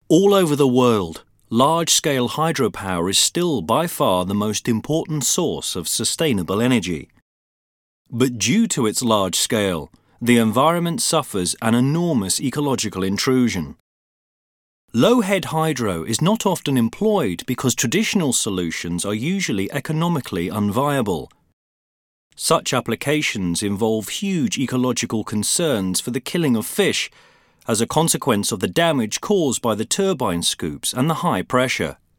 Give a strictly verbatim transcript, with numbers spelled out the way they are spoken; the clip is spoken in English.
All over the world, large-scale hydropower is still by far the most important source of sustainable energy. But due to its large scale, the environment suffers an enormous ecological intrusion. Low-head hydro is not often employed because traditional solutions are usually economically unviable. Such applications involve huge ecological concerns for the killing of fish as a consequence of the damage caused by the turbine scoops and the high pressure.